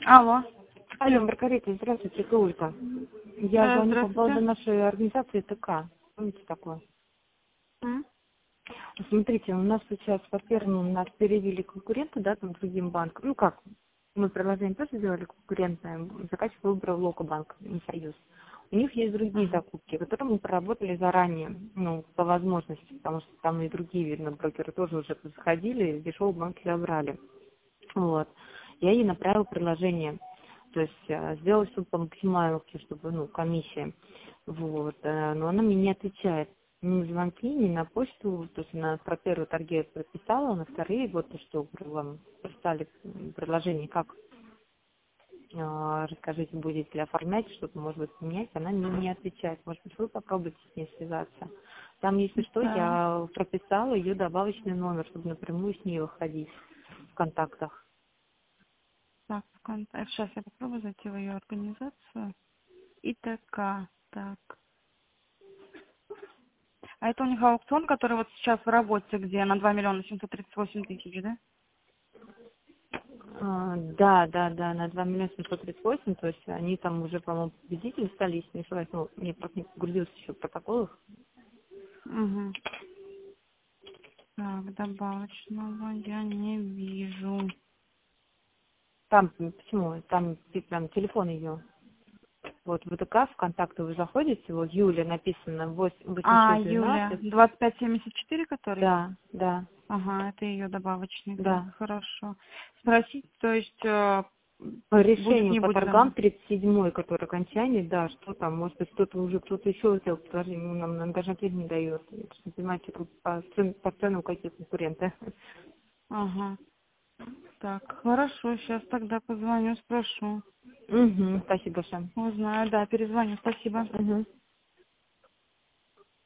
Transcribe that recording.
Алло. Алло, Маргарита, здравствуйте, это Ольга. Я звоню по поводу Здравствуйте. нашей организации ТК. Помните такое? М? Смотрите, у нас сейчас, во-первых, нас перевели конкуренты, да, там, другим банкам. Ну как, мы приложение тоже сделали конкурентное, заказчик выбрал Локобанк, не Союз. У них есть другие Ага. закупки, которые мы проработали заранее, ну, по возможности, потому что там и другие, видно, брокеры тоже уже заходили, дешевые банки забрали. Вот. Я ей направила приложение. То есть сделала все по максималке, чтобы, ну, комиссия. Вот. Но она мне не отвечает ни на звонки, ни на почту. То есть она про первые торги прописала, на вторые, вот то, что вам прислали предложение, как расскажите, будете ли оформлять, что-то, может быть, менять. Она мне не отвечает. Может быть, вы попробуйте с ней связаться. Там, если что, Да. я прописала ее добавочный номер, чтобы напрямую с ней выходить в контактах. Так, сейчас я попробую зайти в ее организацию. ИТК. Так. А это у них аукцион, который вот сейчас в работе, где на 2 738 000, да? Да, на 2 738 000, то есть они там уже, по-моему, победители стали, если не ошибаюсь, ну, мне просто не погрузился еще в протоколах. Угу. Так, добавочного я не вижу. Там, почему? Там прям телефон ее. Вот в ВТК, в контакты вы заходите, вот Юля написано А, Юля, 8612. 2574, который? Да, Ага, это ее добавочный. Так, да. хорошо. Спросить, то есть По будет, решению не по будет торгам она? 37-й, который окончание, да, что там, может быть, кто-то еще сделал предложение, ну, нам даже ответ не дает. Я просто не понимаю, что тут по ценам какие конкуренты. Ага. Так, хорошо, сейчас тогда позвоню, спрошу. Угу, спасибо большое. Узнаю, да, перезвоню, спасибо. Угу.